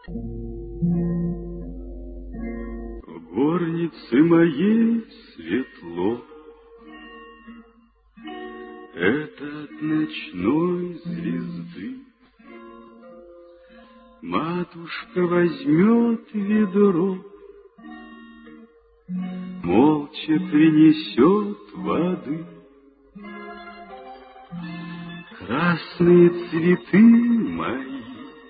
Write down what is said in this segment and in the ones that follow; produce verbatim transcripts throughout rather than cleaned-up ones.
В горнице моей светло, это от ночной звезды. Матушка возьмет ведро, молча принесет воды. Красные цветы мои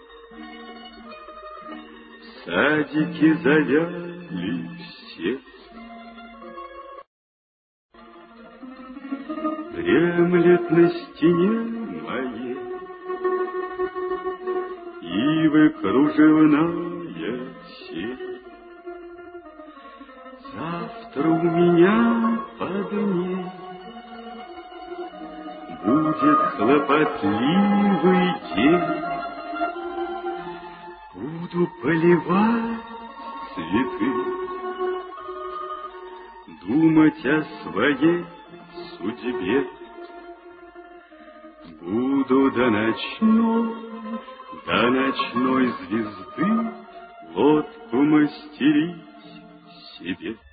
в садике завяли все. Дремлет на стене моей ивы кружевная сеть. Завтра у меня под ней будет хлопотливый день. Буду поливать цветы, думать о своей судьбе. Буду до ночной, до ночной звезды лодку мастерить себе.